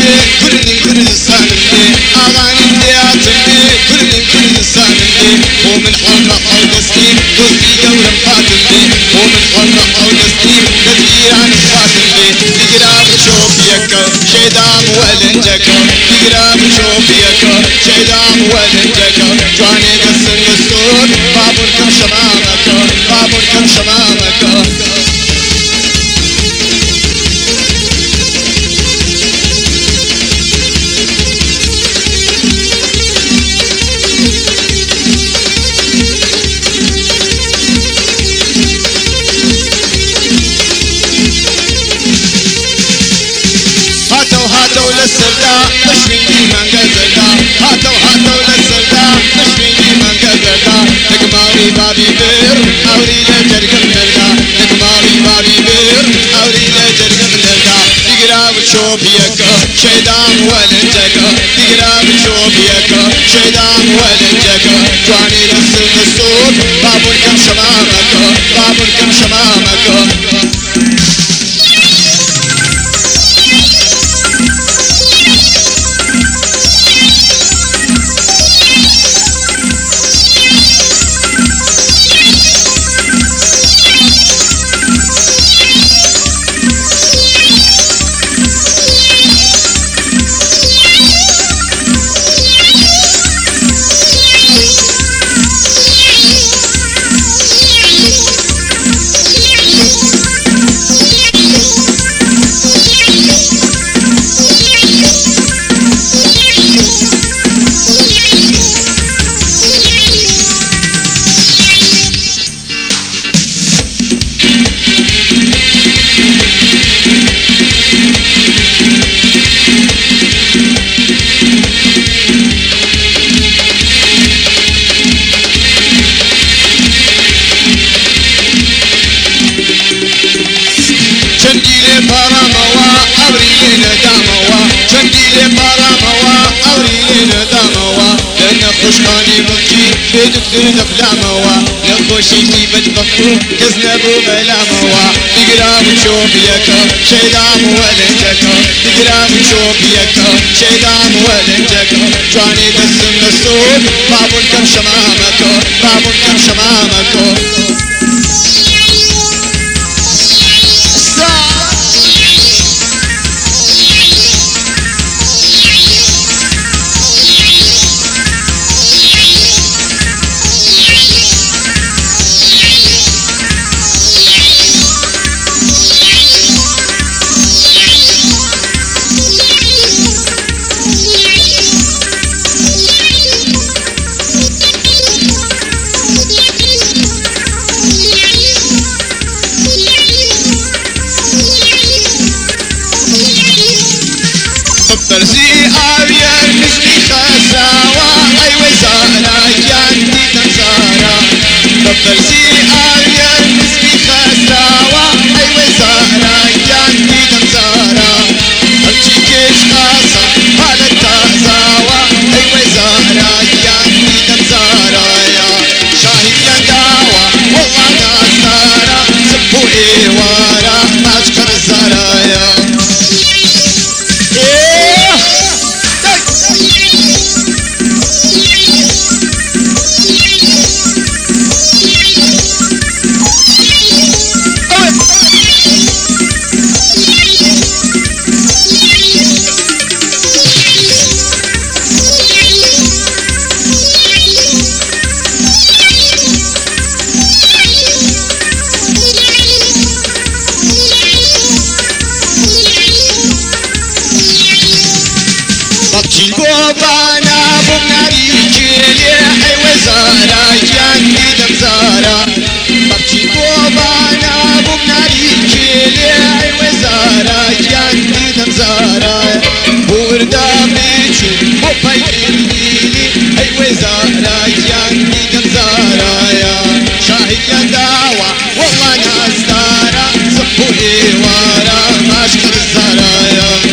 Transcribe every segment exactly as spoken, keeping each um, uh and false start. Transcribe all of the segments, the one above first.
دي كل كردستان دي أغاني دياتي كل كردستان دي ومن حرة أو تسليم دوستي قولم فاتن دي ومن حرة أو تسليم تذكيران فاتن دي تقرا بشوفيك شيدام ولنجك تقرا بشوفيك شيدام ولنجك جواني قصر السور بابركم شمامك بابركم شمامك للسرداء تشويني من قزرداء هاتو هاتو للسرداء تشويني من قزرداء نقماري بابي بير أوري لجرق النرداء نقماري بابي بير أوري لجرق النرداء تقرا بشوفيك شيدان ولنجك تقرا بشوفيك شيدان ولنجك جواني لسر السود بابركم شمامك بابركم شمامك خوشخاني بكي بدكتور نفلا موا نخوشي في بدبخو كزنبو بلا موا تقرا بشوفيك شيدام ولنجك تقرا بشوفيك شيدام ولنجك جواني دسم السود بابنكم شمامك بابنكم شمامك برزي آوير مسكي خساوة أي وزارة يانتي تنزارة برزي آوير مسكي خساوة أي وزارة يانتي تنزارة أمشي كيش خاصة حالة تازاوة أي وزارة يانتي تنزارة يا شاهد ينداوة والله نازارة سبو إيوارة ماشكر الزرايا بانا بمناري جيلي أي وزارة يانتي دمزارة ببجي بانا بمناري جيلي أي وزارة يانتي دمزارة بوردا بيجي بوباي الليلي أي وزارة يانتي دمزارة يا شاهد يا داوة والله نازدارة سبو إيوارة ماشكر الزرايا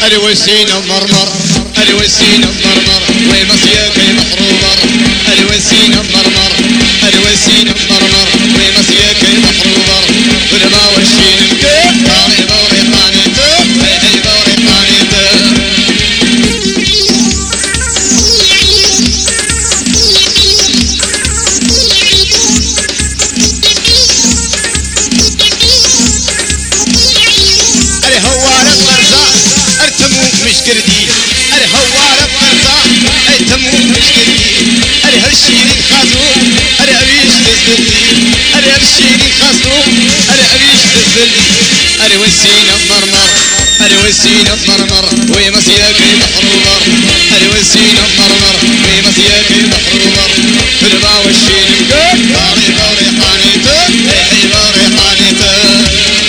الوسينا مرمر الوسينا مرمر ومسياك محرومر الوسينا مرمر الوسينا مرمر ومسياك محرومر ولما وشين الكيف طالي بوري قانيته هي بوري قانيته الهوارة برزا ارتمو مش كردي الهوارة برزا ارتمو مش كردي الهرشيني خازو الهريش تزبلدي الهرشيني خازو الهريش تزبلدي الوسينا مرمر الوسينا مرمر ومسياك محرومر الوسينا مرمر ومسياك محرومر فلما وشين الكل باري باري قانيته هي باري قانيته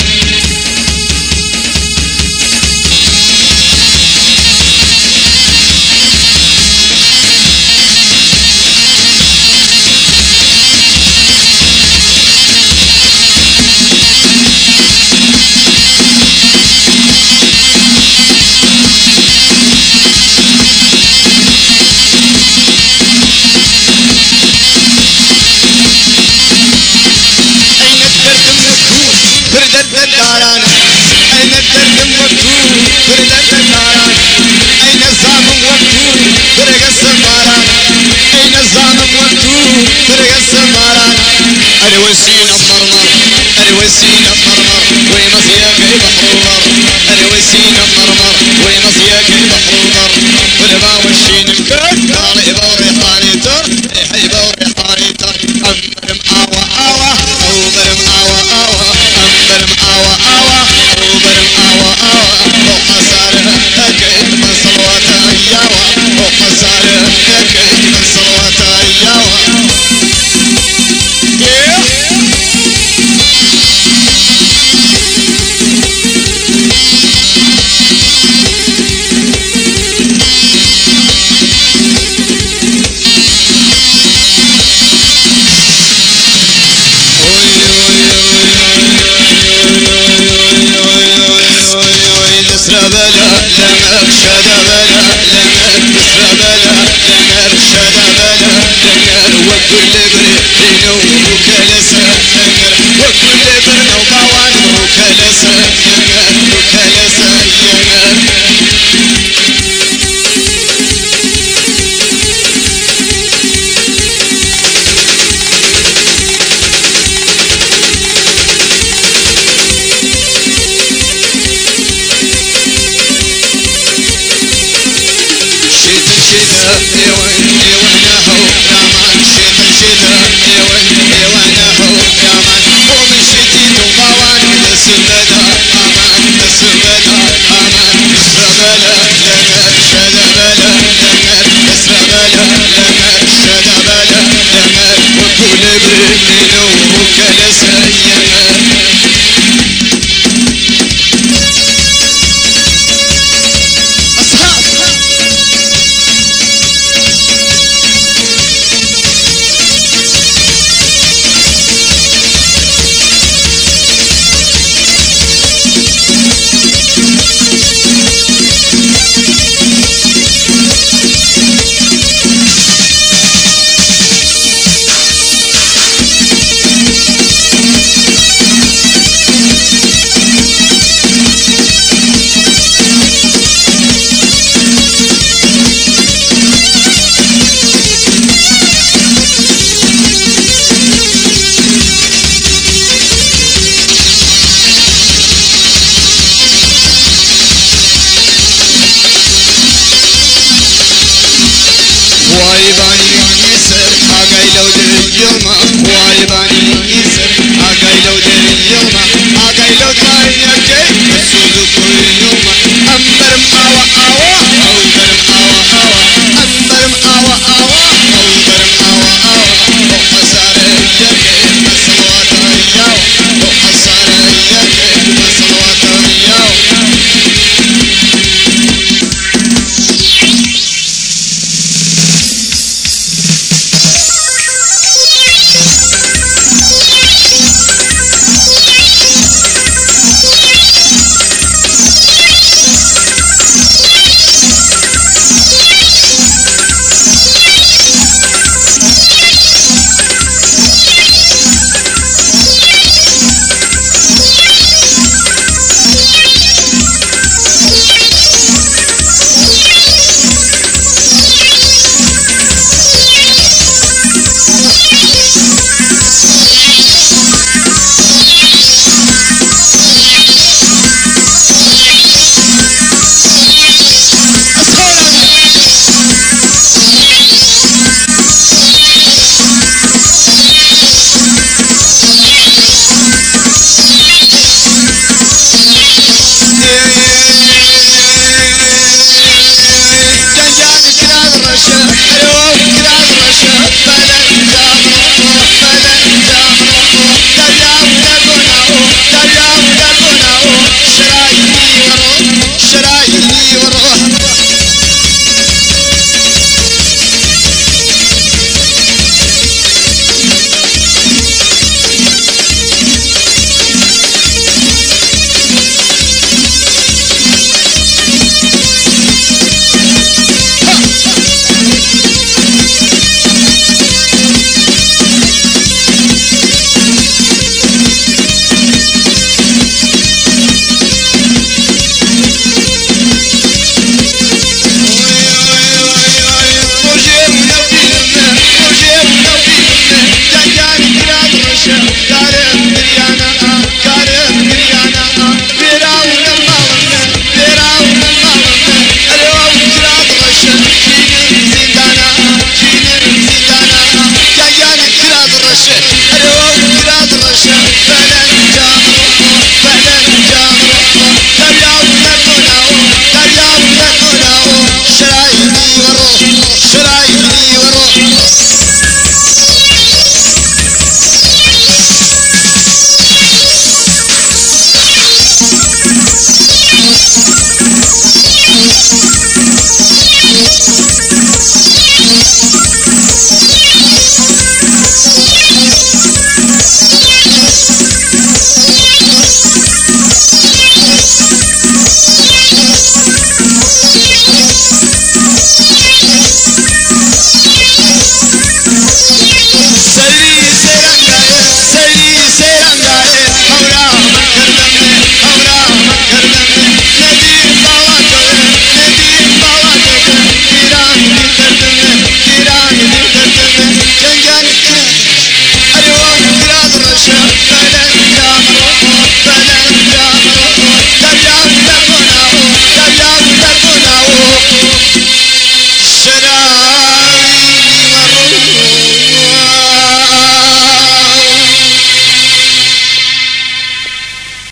أين الدرب مكتوب فردت الناران أين الزامن مكتوب فرق السماران أين الزامن مكتوب فرق السماران الوسينا مرمر الوسينا مرمر ومسياك محرومر الوسينا مرمر ومسياك محرومر ولما وشين الكل طالي بوري قانيتر حي بوري قانيتر أمبر مآوى آوى أوبر مآوى آوى أمبر مآوى آوى أوبر مآوى آوى وقصاره أكيد من صلوات أياوى وقصاره أكيد من صلوات أياوى